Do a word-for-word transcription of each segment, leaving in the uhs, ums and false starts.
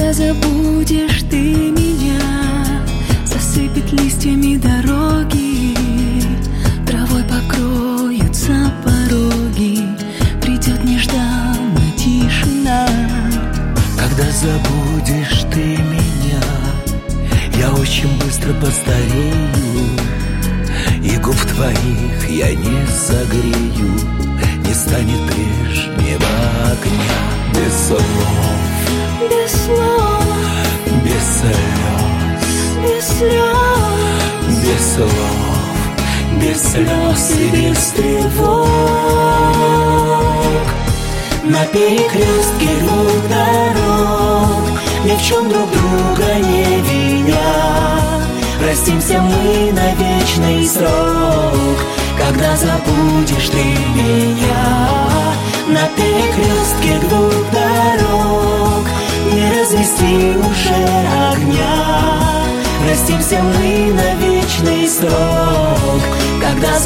Когда забудешь ты меня, засыпет листьями дороги, травой покроются пороги, придет нежданно тишина. Когда забудешь ты меня, я очень быстро постарею, и губ твоих я не согрею, не станет прежнего огня. Без слов, без слов, без слез, без слез, без слов, без слез и без тревог. На перекрестке двух дорог, ни в чем друг друга не виня, простимся мы на вечный срок. Когда забудешь ты меня, на перекрестке двух дорог, не развести уже огня, простимся мы на вечный срок. Когда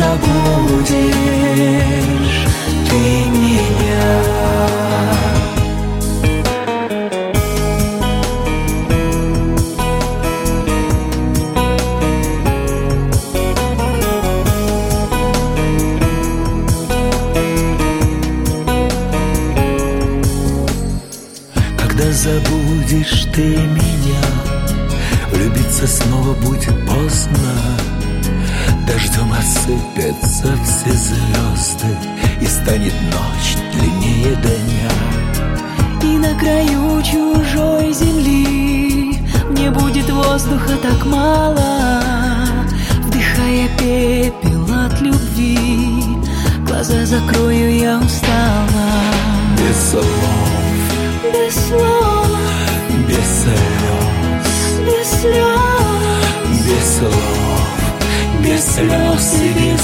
забудешь ты меня. Когда забудешь ты меня, влюбиться снова будет поздно. Дождем осыпятся все звезды, и станет ночь длиннее дня. И на краю чужой земли мне будет воздуха так мало, вдыхая пепел от любви, глаза закрою, я устала. Без слов, без слов, без слез, без слез, без слов, без слез и без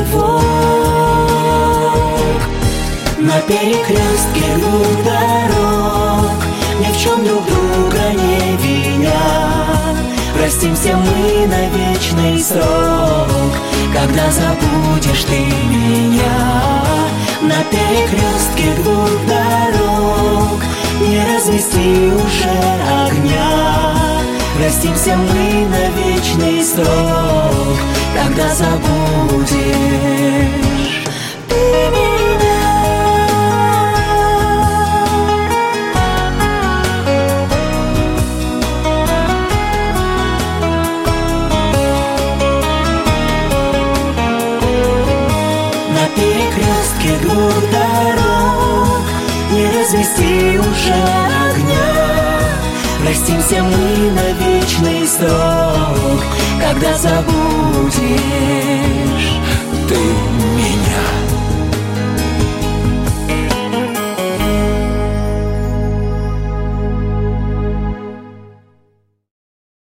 тревог. На перекрестке двух дорог, ни в чем друг друга не виня, простимся мы на вечный срок. Когда забудешь ты меня, на перекрестке двух дорог, не развести уже огня, простимся мы на вечный срок. Когда забудешь ты меня. На перекрестке двух дорог, не развести уже огня, простимся мы на вечный срок. Когда забудешь ты